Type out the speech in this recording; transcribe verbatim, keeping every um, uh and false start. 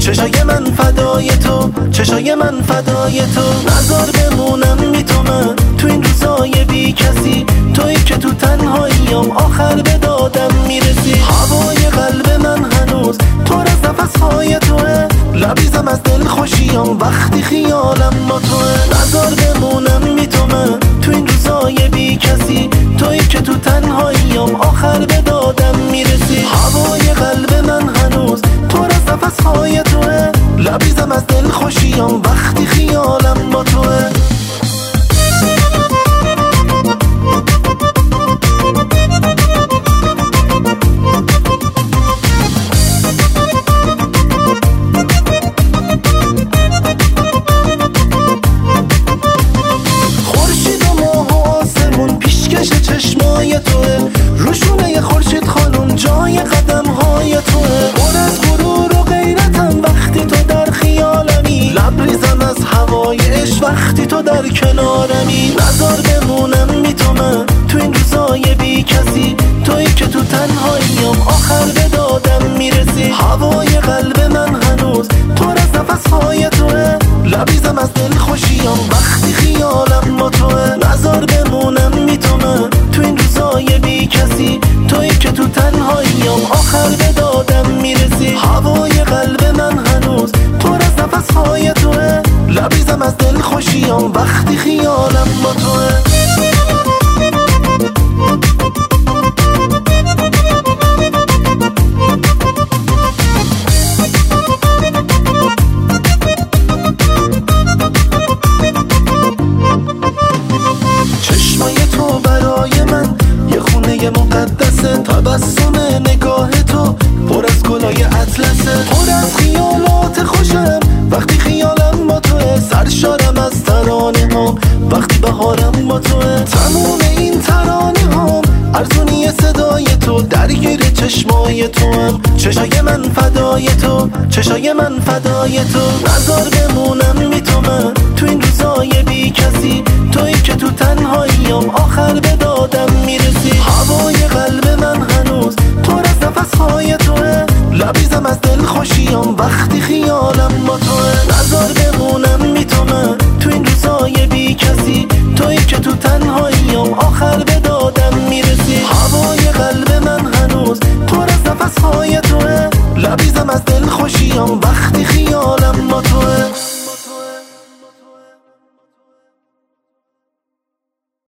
چشای من فدای تو، چشای من فدای تو. نظر بمونم بی تو من تو این روزای بی کسی، تویی که تو تنهاییام آخر به دادم میرسی. هوای قلب من هنوز پر از نفسهای توه، لبریزم از دل خوشیام وقتی خیالم با توه. نظر بمونم بی تو من تو این روزای بی کسی، تویی که تو تنهاییام آخر به دادم میرسی. هوای قلب من هنوز پر از نفسهای توه، لبریزم از دل خوشیام وقتی خیالم با توه. چشمای توه، روشونه خورشید خانم جای قدم های توه. پر از غرور و غیرتم وقتی تو در خیالمی، لبریزم از هوای عشق وقتی تو در کنارمی. نظر بمونم بی تو من تو این روزای بی کسی، تویی که تو تنهاییام آخر به دادم میرسی. هوای قلب من هنوز پر از نفسهای توه، لبریزم از دل خوشیام وقتی خیالم با توه. نظر بمونم بی تو من تو این روزای بی کسی، تویی که تو تنهاییام آخر به دادم میرسی. هوای قلب من هنوز پر از نفسهای توه، لبریزم از دل خوشیام وقتی خیالم با توه. چشمای تو برای من یه خونه مقدسه، تبسم نگاه تو پر از گلای اطلسه. پر از خیالات خوشم وقتی خیالم با توه، سرشارم از ترانه ها وقتی بهارم با توه. تموم این ترانه ها ارزونی صدای تو، درگیر چشمای تو هم چشای من فدای تو، چشای من فدای تو. نظر بمونم بی تو من تو این روزای بی کسی، تویی که تو تنهاییام آخر به دادم میرسی. هوای قلب من هنوز پر از نفسهای توه، لبریزم از دل خوشیام وقتی خیالم با توه. نظر بمونم بی تو من تو این روزای بی کسی، تویی که تو تنهاییام آخر به دادم میرسی. هوای قلب من هنوز پر از نفسهای توه، لبریزم از دل خوشیام وقتی خیالم با توه.